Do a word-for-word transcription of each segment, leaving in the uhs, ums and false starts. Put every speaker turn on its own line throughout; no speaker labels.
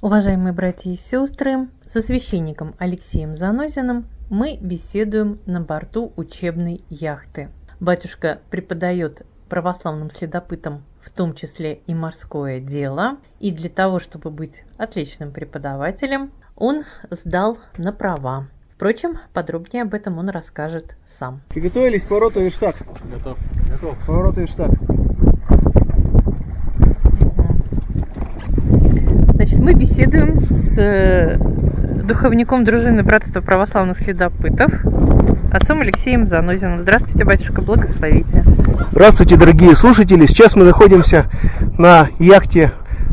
Уважаемые братья и сестры, со священником Алексеем Занозиным мы беседуем на борту учебной яхты. Батюшка преподает православным следопытам в том числе и морское дело, и для того, чтобы быть отличным преподавателем, он сдал на права. Впрочем, подробнее об этом он расскажет сам.
Приготовились к повороту Виштаг.
Готов. Готов.
Поворот Виштаг.
Значит, мы беседуем с духовником дружины Братства православных следопытов, отцом Алексеем Занозиным. Здравствуйте, батюшка, благословите.
Здравствуйте, дорогие слушатели. Сейчас мы находимся на яхте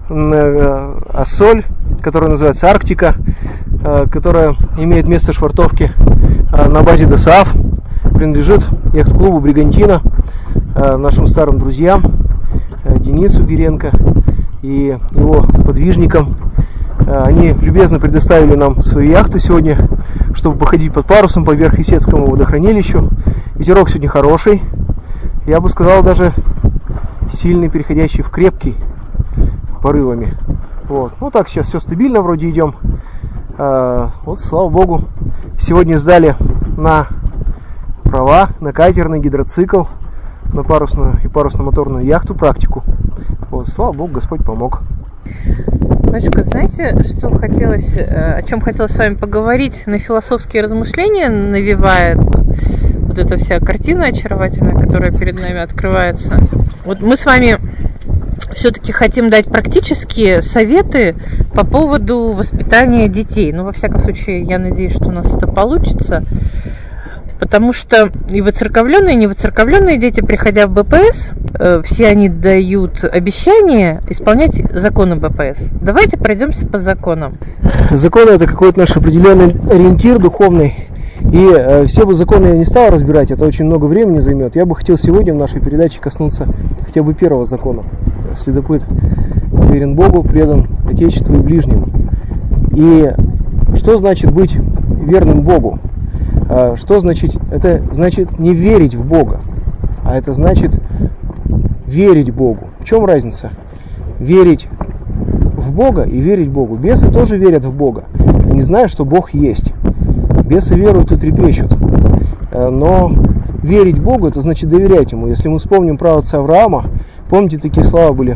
Ассоль, которая называется Арктика, которая имеет место швартовки на базе ДОСААФ, принадлежит яхт-клубу Бригантина, нашим старым друзьям Денису Гиренко и его подвижникам. Они любезно предоставили нам свою яхту сегодня, чтобы походить под парусом по Верхесецкому водохранилищу. Ветерок сегодня хороший, я бы сказал, даже сильный, переходящий в крепкий порывами. Вот. Ну так, сейчас все стабильно, вроде идем. А, вот, слава богу, сегодня сдали на права, на катерный гидроцикл, на парусную и парусно-моторную яхту практику. Вот, слава богу, Господь помог.
Батюшка, знаете, что хотелось, о чем хотелось с вами поговорить? На философские размышления навевает вот эта вся картина очаровательная, которая перед нами открывается. Вот мы с вами все-таки хотим дать практические советы по поводу воспитания детей. Ну, во всяком случае, я надеюсь, что у нас это получится. Потому что и воцерковленные, и невоцерковленные дети, приходя в БПС, все они дают обещание исполнять законы БПС. Давайте пройдемся по законам.
Законы — это какой-то наш определенный ориентир духовный. И э, все бы законы я не стал разбирать, это очень много времени займет. Я бы хотел сегодня в нашей передаче коснуться хотя бы первого закона. Следопыт верен Богу, предан Отечеству и ближнему. И что значит быть верным Богу? Что значит? Это значит не верить в Бога, а это значит верить Богу. В чем разница? Верить в Бога и верить Богу. Бесы тоже верят в Бога, не зная, что Бог есть. Бесы веруют и трепещут. Но верить Богу — это значит доверять Ему. Если мы вспомним про отца Авраама, помните, такие слова были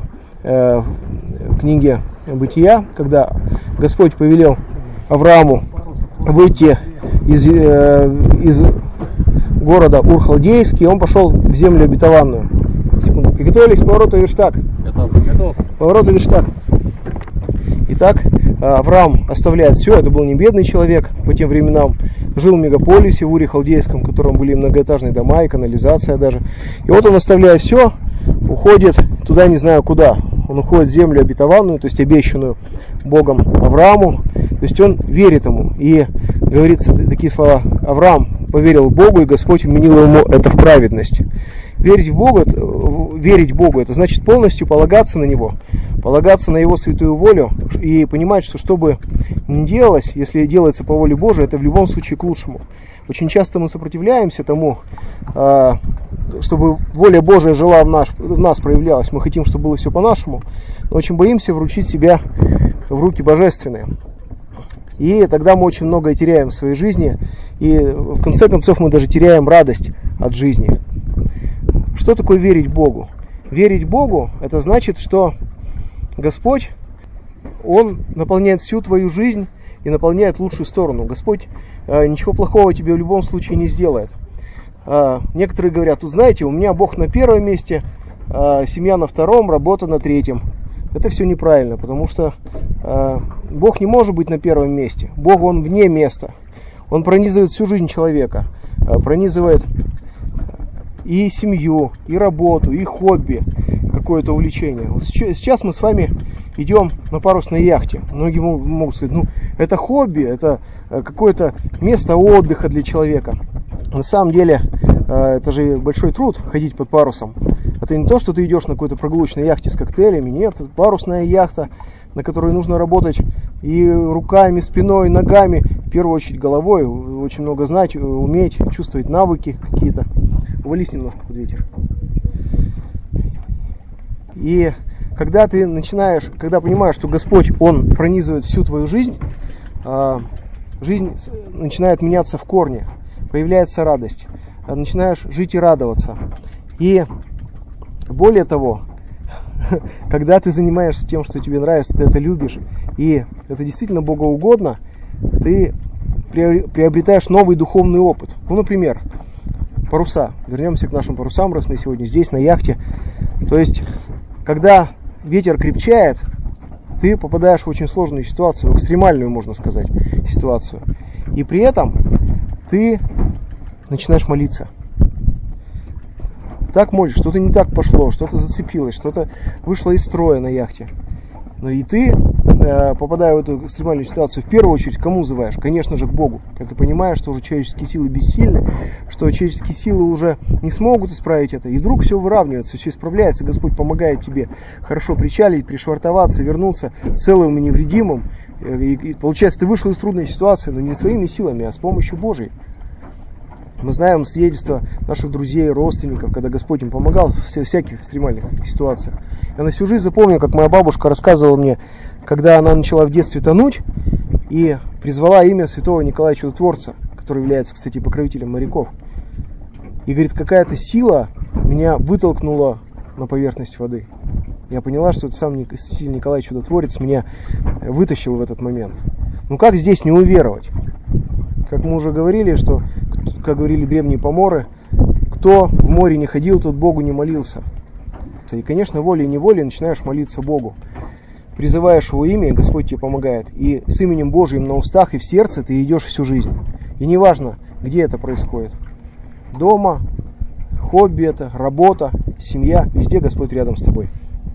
в книге Бытия, когда Господь повелел Аврааму выйти Из, э, из города Ур-Халдейский, он пошел в землю обетованную. Секунду. Приготовились к повороту Виштаг.
Готов. Готов.
Поворот Виштаг. Итак, Авраам оставляет все. Это был не бедный человек по тем временам. Жил в мегаполисе, в Уре-Халдейском, в котором были многоэтажные дома и канализация даже. И вот он оставляет все, уходит туда, не знаю куда. Он уходит в землю обетованную, то есть обещанную Богом Аврааму. То есть он верит ему. И говорится такие слова: Авраам поверил Богу, и Господь вменил ему это в праведность. Верить в Бога, верить Богу, это значит полностью полагаться на Него, полагаться на Его святую волю и понимать, что что бы ни делалось, если делается по воле Божией, это в любом случае к лучшему. Очень часто мы сопротивляемся тому, чтобы воля Божия жила в нас, в нас проявлялась. Мы хотим, чтобы было все по-нашему, но очень боимся вручить себя в руки божественные. И тогда мы очень многое теряем в своей жизни, и в конце концов мы даже теряем радость от жизни. Что такое верить Богу? Верить Богу — это значит, что Господь, Он наполняет всю твою жизнь и наполняет лучшую сторону. Господь э, ничего плохого тебе в любом случае не сделает. Э, некоторые говорят: тут знаете, у меня Бог на первом месте, э, семья на втором, работа на третьем. Это все неправильно, потому что э, Бог не может быть на первом месте. Бог, Он вне места. Он пронизывает всю жизнь человека, э, пронизывает и семью, и работу, и хобби, какое-то увлечение. Вот сейчас мы с вами идем на парусной яхте. Многие могут сказать: ну, это хобби, это какое-то место отдыха для человека. На самом деле, э, это же большой труд ходить под парусом. Это не то, что ты идешь на какой-то прогулочной яхте с коктейлями. Нет, это парусная яхта, на которой нужно работать и руками, спиной, ногами, в первую очередь головой, очень много знать, уметь, чувствовать навыки какие-то. Увались немножко под ветер. И когда ты начинаешь, когда понимаешь, что Господь, Он пронизывает всю твою жизнь, жизнь начинает меняться в корне, появляется радость, начинаешь жить и радоваться. И более того, когда ты занимаешься тем, что тебе нравится, ты это любишь, и это действительно богоугодно, ты приобретаешь новый духовный опыт. Ну, например, паруса. Вернемся к нашим парусам, раз мы сегодня здесь, на яхте. То есть, когда ветер крепчает, ты попадаешь в очень сложную ситуацию, в экстремальную, можно сказать, ситуацию. И при этом ты начинаешь молиться. Так молишь, что-то не так пошло, что-то зацепилось, что-то вышло из строя на яхте. Ну и ты, попадая в эту экстремальную ситуацию, в первую очередь кому взываешь? Конечно же, к Богу. Когда ты понимаешь, что уже человеческие силы бессильны, что человеческие силы уже не смогут исправить это, и вдруг все выравнивается, все исправляется, Господь помогает тебе хорошо причалить, пришвартоваться, вернуться целым и невредимым. И, и получается, ты вышел из трудной ситуации, но не своими силами, а с помощью Божией. Мы знаем свидетельства наших друзей, родственников, когда Господь им помогал в всяких экстремальных ситуациях. Я на всю жизнь запомнил, как моя бабушка рассказывала мне, когда она начала в детстве тонуть и призвала имя святого Николая Чудотворца, который является, кстати, покровителем моряков. И говорит, какая-то сила меня вытолкнула на поверхность воды. Я поняла, что это сам Николай Чудотворец меня вытащил в этот момент. Ну как здесь не уверовать? Как мы уже говорили, что, как говорили древние поморы, кто в море не ходил, тот Богу не молился. И, конечно, волей-неволей начинаешь молиться Богу. Призываешь Его имя, и Господь тебе помогает. И с именем Божиим на устах и в сердце ты идешь всю жизнь. И неважно, где это происходит. Дома, хобби это, работа, семья, везде Господь рядом с тобой.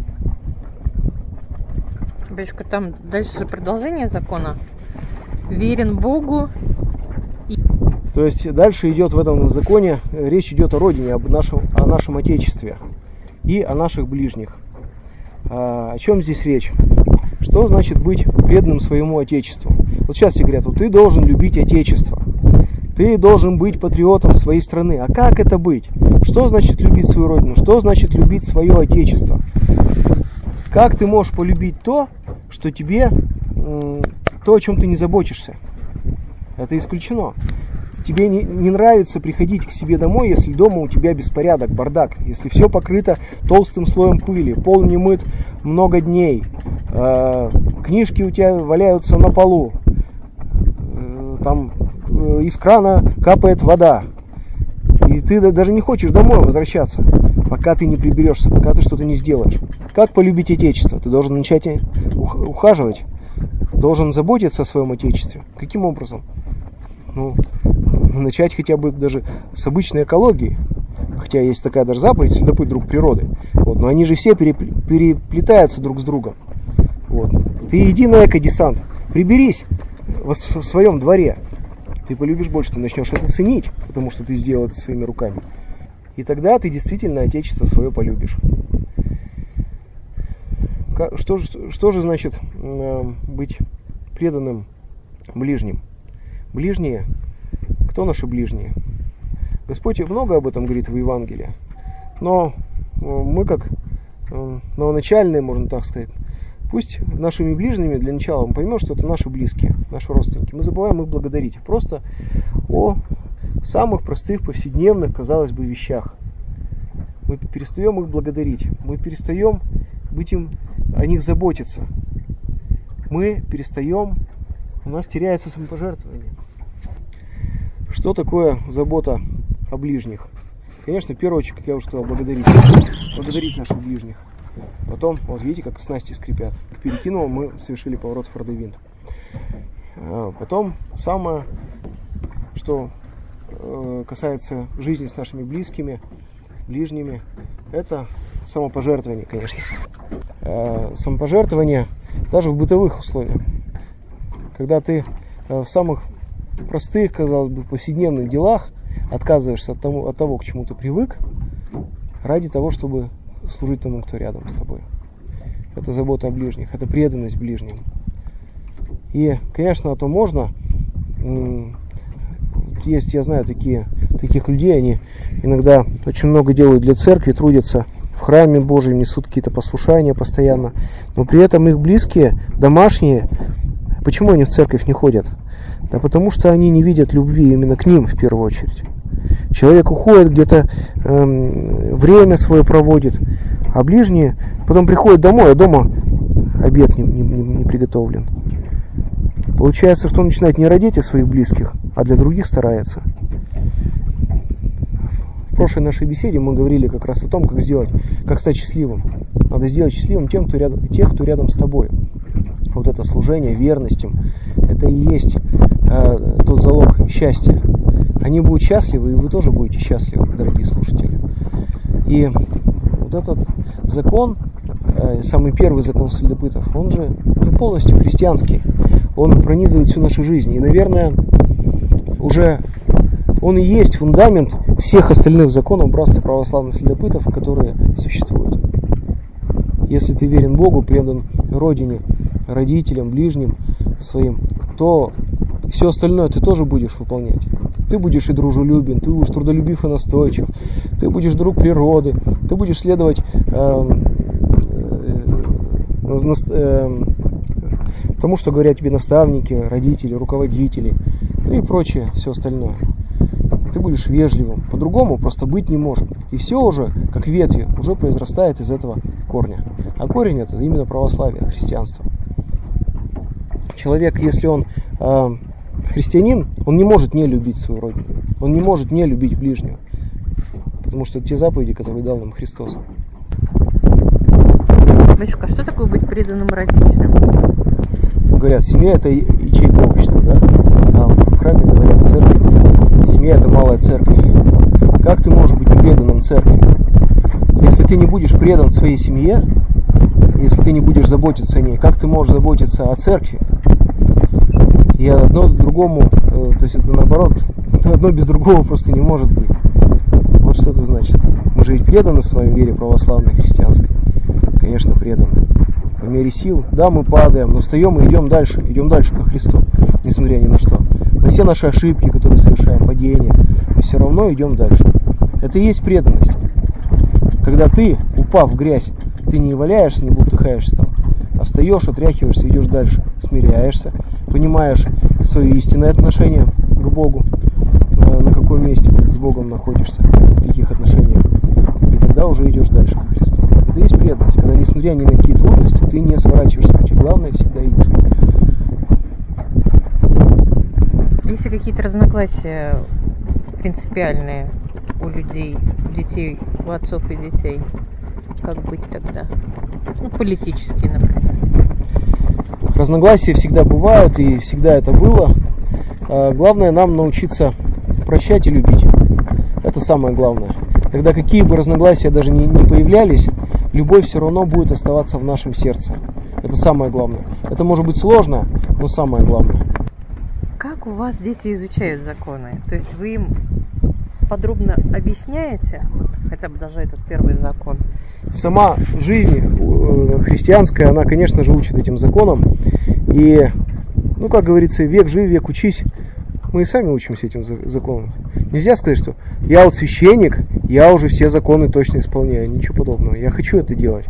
Бабушка, там дальше продолжение закона. Верен Богу.
То есть дальше идет в этом законе, речь идет о родине, об нашем, о нашем Отечестве и о наших ближних. А, о чем здесь речь? Что значит быть преданным своему Отечеству? Вот сейчас все говорят, вот ты должен любить Отечество, ты должен быть патриотом своей страны. А как это быть? Что значит любить свою родину? Что значит любить свое Отечество? Как ты можешь полюбить то, что тебе, то, о чем ты не заботишься? Это исключено. Тебе не, не нравится приходить к себе домой, если дома у тебя беспорядок, бардак, если все покрыто толстым слоем пыли, пол не мыт много дней, э, книжки у тебя валяются на полу, э, там э, из крана капает вода, и ты даже не хочешь домой возвращаться, пока ты не приберешься, пока ты что-то не сделаешь. Как полюбить Отечество? Ты должен начать ухаживать, должен заботиться о своем Отечестве. Каким образом? Ну, начать хотя бы даже с обычной экологии. Хотя есть такая даже заповедь, следопыт друг природы. Вот, но они же все переплетаются друг с другом. Вот. Ты иди на экодесант, приберись в своем дворе. Ты полюбишь больше, ты начнешь это ценить, потому что ты сделал это своими руками. И тогда ты действительно Отечество свое полюбишь. Что же, что же значит быть преданным ближним? Ближние, кто наши ближние? Господь много об этом говорит в Евангелии, но мы как новоначальные, можно так сказать, пусть нашими ближними для начала мы поймем, что это наши близкие, наши родственники. Мы забываем их благодарить просто о самых простых, повседневных, казалось бы, вещах. Мы перестаем их благодарить, мы перестаем быть им, о них заботиться. Мы перестаем, у нас теряется самопожертвование. Что такое забота о ближних? Конечно, в первую очередь, как я уже сказал, благодарить. Благодарить наших ближних. Потом, вот видите, как снасти скрипят. Перекинул, мы совершили поворот в Фордовинт. Потом, самое, что касается жизни с нашими близкими, ближними, это самопожертвование, конечно. Самопожертвование даже в бытовых условиях. Когда ты в самых простых, казалось бы, повседневных делах отказываешься от того, от того, к чему ты привык, ради того, чтобы служить тому, кто рядом с тобой. Это забота о ближних, это преданность ближним. И, конечно, то можно. Есть, я знаю, такие, таких людей, они иногда очень много делают для церкви, трудятся в храме Божьем несут какие-то послушания постоянно, но при этом их близкие, домашние, почему они в церковь не ходят? Да потому что они не видят любви именно к ним в первую очередь. Человек уходит где-то, эм, время свое проводит, а ближние потом приходят домой, а дома обед не, не, не приготовлен. Получается, что он начинает не ради своих близких, а для других старается. В прошлой нашей беседе мы говорили как раз о том, как сделать, как стать счастливым. Надо сделать счастливым тем, кто рядом, тех, кто рядом с тобой. Вот это служение, верность им, это и есть э, тот залог счастья. Они будут счастливы, и вы тоже будете счастливы, дорогие слушатели. И вот этот закон, э, самый первый закон следопытов, он же полностью христианский. Он пронизывает всю нашу жизнь. И, наверное, уже он и есть фундамент всех остальных законов братства православных следопытов, которые существуют. Если ты верен Богу, предан Родине, родителям, ближним своим, то все остальное ты тоже будешь выполнять. Ты будешь и дружелюбен, ты будешь трудолюбив и настойчив, ты будешь друг природы, ты будешь следовать э, э, э, тому, что говорят тебе наставники, родители, руководители, ну и прочее, все остальное. Ты будешь вежливым, по-другому просто быть не может. И все уже, как ветви, уже произрастает из этого корня. А корень это именно православие, христианство. Человек, если он э, христианин, он не может не любить свою родину. Он не может не любить ближнего. Потому что это те заповеди, которые дал нам Христос.
Батюшка, а что такое быть преданным родителям?
Говорят, семья это ячейка общества, да? А в храме говорят, церковь, семья это малая церковь. Как ты можешь быть преданным церкви? Если ты не будешь предан своей семье, если ты не будешь заботиться о ней, как ты можешь заботиться о церкви? И одно другому, то есть это наоборот, одно без другого просто не может быть. Вот что это значит. Мы же ведь преданы с вами вере православной, христианской. Конечно, преданы. По мере сил, да, мы падаем, но встаем и идем дальше, идем дальше ко Христу, несмотря ни на что. На все наши ошибки, которые совершаем, падения, мы все равно идем дальше. Это и есть преданность. Когда ты, упав в грязь, ты не валяешься, не бултыхаешься там, а встаешь, отряхиваешься, идешь дальше, смиряешься, понимаешь свое истинное отношение к Богу, на каком месте ты с Богом находишься, в каких отношениях, и тогда уже идешь дальше ко Христу. Это и есть преданность, когда, несмотря ни на какие трудности, ты не сворачиваешь с пути. Главное всегда идти.
Если какие-то разногласия принципиальные у людей, у детей, у отцов и детей, как быть тогда? Ну, политические, например.
Разногласия всегда бывают, и всегда это было. Главное нам научиться прощать и любить. Это самое главное. Тогда какие бы разногласия даже не, не появлялись, любовь все равно будет оставаться в нашем сердце. Это самое главное. Это может быть сложно, но самое главное.
Как у вас дети изучают законы? То есть вы им подробно объясняете, вот, хотя бы даже этот первый закон?
Сама жизнь христианская, она, конечно же, учит этим законам. И, ну, как говорится, век живи, век учись. Мы и сами учимся этим законам. Нельзя сказать, что я вот священник, я уже все законы точно исполняю. Ничего подобного. Я хочу это делать.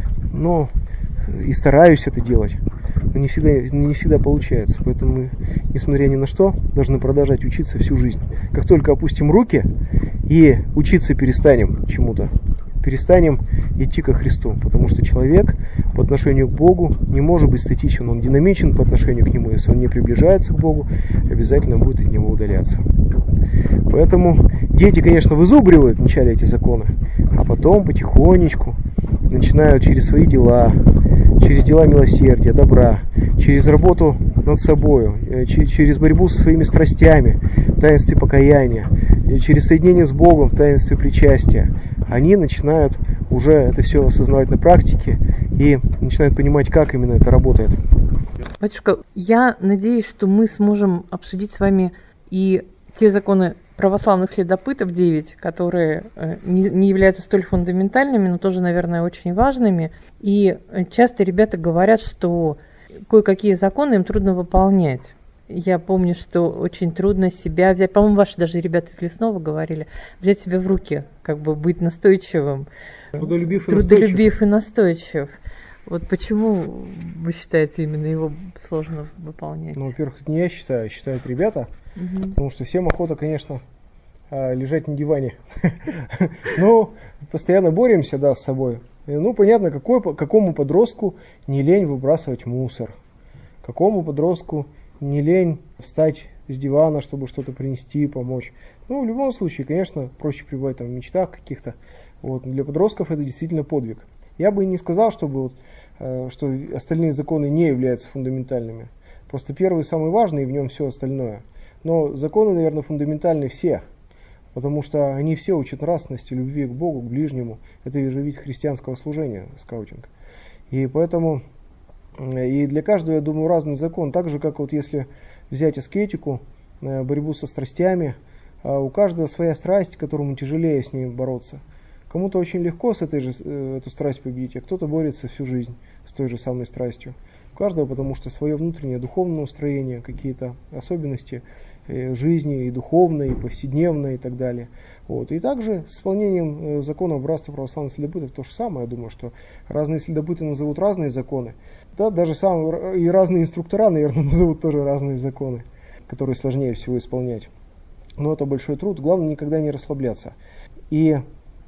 Но и стараюсь это делать. Но не всегда, не всегда получается. Поэтому мы, несмотря ни на что, должны продолжать учиться всю жизнь. Как только опустим руки и учиться перестанем чему-то, перестанем идти ко Христу. Потому что человек по отношению к Богу не может быть статичен. Он динамичен по отношению к Нему. Если он не приближается к Богу, обязательно будет от Него удаляться. Поэтому дети, конечно, вызубривают вначале эти законы, а потом потихонечку начинают через свои дела, через дела милосердия, добра, через работу над собой, через борьбу со своими страстями в таинстве покаяния, через соединение с Богом в таинстве причастия, они начинают уже это все осознавать на практике и начинают понимать, как именно это работает.
Батюшка, я надеюсь, что мы сможем обсудить с вами и те законы православных следопытов, девять, которые не, не являются столь фундаментальными, но тоже, наверное, очень важными. И часто ребята говорят, что кое-какие законы им трудно выполнять. Я помню, что очень трудно себя взять, по-моему, ваши даже ребята из Лесного говорили, взять себя в руки, как бы быть настойчивым.
Трудолюбив и
Трудолюбив и настойчив. Вот почему вы считаете, именно его сложно выполнять?
Ну, во-первых, это не я считаю, считают ребята,
Угу.
потому что всем охота, конечно, лежать на диване. Но постоянно боремся, да, с собой. Ну, понятно, какой, какому подростку не лень выбрасывать мусор, какому подростку не лень встать с дивана, чтобы что-то принести, помочь. Ну, в любом случае, конечно, проще пребывать там в мечтах каких-то. Вот. Для подростков это действительно подвиг. Я бы не сказал, чтобы вот, э, что остальные законы не являются фундаментальными. Просто первый самый важный, и в нем все остальное. Но законы, наверное, фундаментальны все, потому что они все учат нравственности, любви к Богу, к ближнему. Это же вид христианского служения, скаутинг. И поэтому и для каждого, я думаю, разный закон. Так же, как вот если взять аскетику, борьбу со страстями, у каждого своя страсть, которому тяжелее с ней бороться. Кому-то очень легко с этой же, эту страсть победить, а кто-то борется всю жизнь с той же самой страстью. У каждого, потому что свое внутреннее духовное устроение, какие-то особенности жизни и духовной, и повседневной, и так далее. Вот. И также с исполнением закона братства православных следопытов то же самое. Я думаю, что разные следопыты назовут разные законы. Да, даже самые, и разные инструктора, наверное, назовут тоже разные законы, которые сложнее всего исполнять. Но это большой труд. Главное никогда не расслабляться. И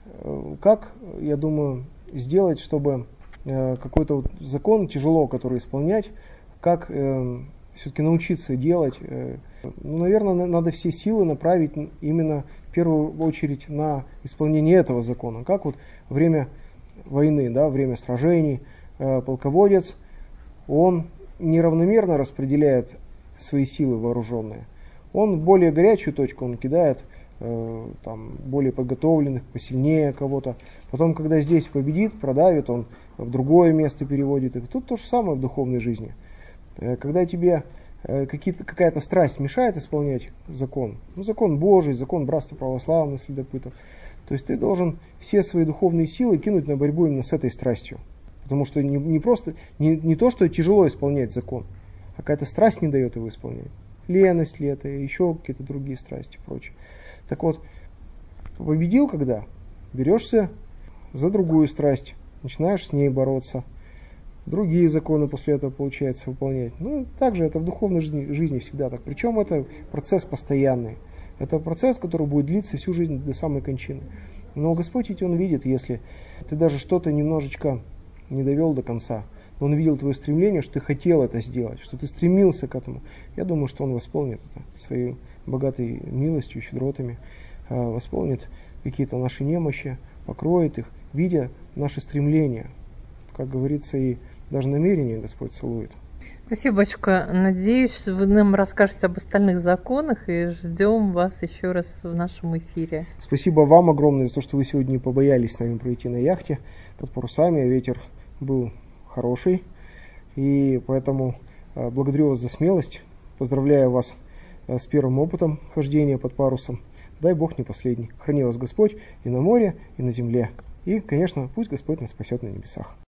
как, я думаю, сделать, чтобы какой-то вот закон тяжело, который исполнять, как э, все-таки научиться делать. Э, ну, наверное, надо все силы направить именно в первую очередь на исполнение этого закона. Как вот время войны, да, время сражений, э, полководец, он неравномерно распределяет свои силы вооруженные. Он более горячую точку он кидает, э, там, более подготовленных, посильнее кого-то. Потом, когда здесь победит, продавит, он в другое место переводит их. Тут то же самое в духовной жизни. Когда тебе какая-то страсть мешает исполнять закон, ну, закон Божий, закон братства православных следопытов, то есть ты должен все свои духовные силы кинуть на борьбу именно с этой страстью. Потому что не, не просто, не, не то, что тяжело исполнять закон, а какая-то страсть не дает его исполнять. Леность ли это, еще какие-то другие страсти и прочее. Так вот, победил когда? Берешься за другую страсть, начинаешь с ней бороться. Другие законы после этого получается выполнять. Ну, также это в духовной жизни, жизни всегда так. Причем это процесс постоянный. Это процесс, который будет длиться всю жизнь до самой кончины. Но Господь ведь Он видит, если ты даже что-то немножечко не довел до конца, но Он видел твое стремление, что ты хотел это сделать, что ты стремился к этому. Я думаю, что Он восполнит это своей богатой милостью, щедротами, восполнит какие-то наши немощи, покроет их, видя наши стремления. Как говорится, и даже намерение Господь целует.
Спасибо, батюшка. Надеюсь, вы нам расскажете об остальных законах и ждем вас еще раз в нашем эфире.
Спасибо вам огромное за то, что вы сегодня не побоялись с нами пройти на яхте под парусами. Ветер был хороший, и поэтому благодарю вас за смелость. Поздравляю вас с первым опытом хождения под парусом. Дай Бог не последний. Храни вас Господь и на море, и на земле. И, конечно, пусть Господь нас спасет на небесах.